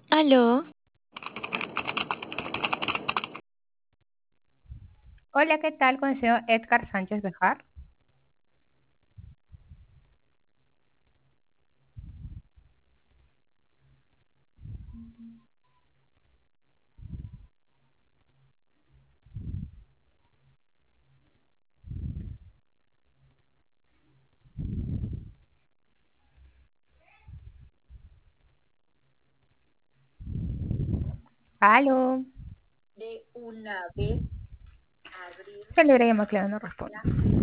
Aló, Hola, ¿qué tal con el señor Edgar Sánchez Bejar? Aló. Se le llama claro, no responde.